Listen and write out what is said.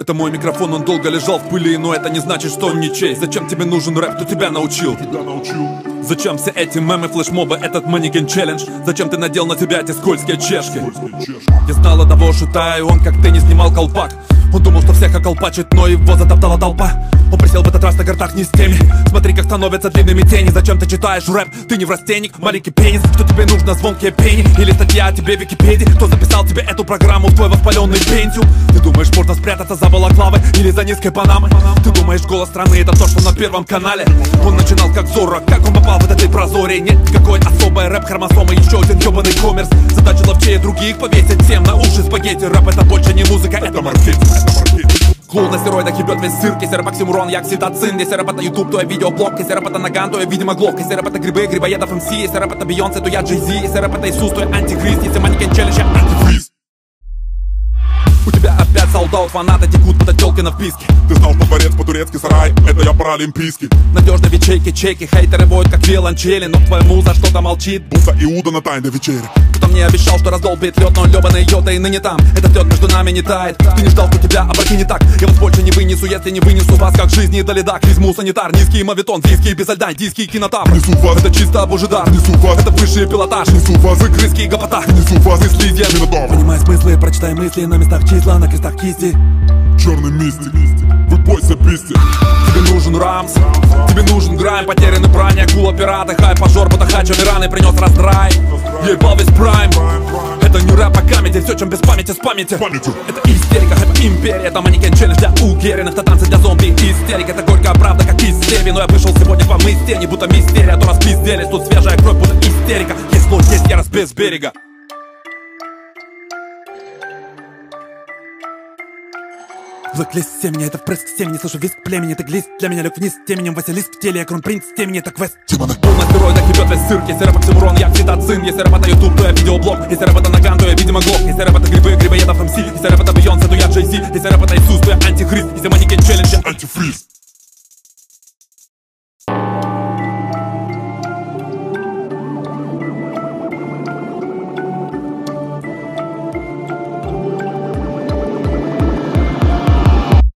Это мой микрофон, он долго лежал в пыли, но это не значит, что он ничей. Зачем тебе нужен рэп, кто тебя научил? Зачем все эти мемы, флешмобы, этот манекен челлендж? Зачем ты надел на себя эти скользкие чешки? Я знал одного шута, и он как ты не снимал колпак. Он думал, что всех околпачит, но его затоптала толпа. Он присел в этот раз на картах не с теми. Смотри, как становятся длинными тени. Зачем ты читаешь рэп? Ты не неврастенник, маленький пенис. Что тебе нужно, звонкие пени? Или статья о тебе в Википедии? Кто записал тебе эту программу в твой воспаленный пентиум? Ты думаешь, можно спрятаться за балаклавой или за низкой панамой? Ты думаешь, голос страны это то, что на Первом канале? Он начинал как Зорро, как он попал в этот прозорье? Нет никакой особой рэп-хромосомы, еще один ебаный коммерс. Задача ловчее других повесить всем на уши спагетти. Рэп это больше не музыка, это маркетинг. Клоун на стероидах ебет весь цирк. Если рэп оксимурон, я окситоцин. Если рэп это ютуб, то я видеоблог. Если рэп это наган, то я, видимо, глок. Если рэп это грибы, грибоедов МС. Если рэп это Бейонсе, то я Джей-Зи. Если рэп это Иисус, то я антихрист. Если манекен челлендж, я антифриз. У тебя опять солдат, фанаты текут под отделкой на вписке. Ты знал, что дворец по-турецки сарай, это я паралимпийский. Надежно в ячейке чеки, хейтеры воют как виолончели. Но твоя муза что-то молчит, будто Иуда на тайной вечере. Кто мне обещал, что раздолбит лед, но он ёбаный йота и ныне там. Этот лед между нами не тает. Ты не ждал, что тебя оборти не так. Я вас больше не вынесу, если не вынесу вас как жизни до ледак. Возьму санитар, низкий мавитон, виски без льда, диский кинотавр. Несу вас, это чисто божий дар. Несу вас, это высший пилотаж. Несу вас, вы крыски и гопота. Несу вас, и слизья минотавр. Понимай смыслы, прочитай мысли, на местах числа, на крестах кисти. Черный мистик, вы бойся писти. Тебе нужен рамс, тебе нужен грайм. Потеряны брани, акула, пираты, хайп, пожор, потахач, раны принес раздрай. Ебал весь прайм. Это не рэп, а камеди, все, чем без памяти, с памяти. Это истерика, это империя, это манекен челлендж для уверенных, это танцы для зомби, истерика. Это горькая правда, как из стеби. Но я пришел сегодня вам из тени, будто мистерия. То распизделись, тут свежая кровь, будто истерика. Есть слой, есть ярость без берега. Выклесть семени, это впрыск семени. Слышу визг племени, ты глист для меня лег вниз теменем. Василиск в теле, я кронпринц темени, это квест. Демона. Пол на стероидах ебет весь цирк. Если рэп оксимурон, я окситоцин. Если рэп это ютуб, то я видеоблог. Если рэп это наган, то я, видимо, глок. Если рэп это грибы, грибоедов МС. Если рэп это Бейонсе, то я Джей-Зи. Если рэп это Иисус, то я антихрист. Если манекен челлендж, я антифриз.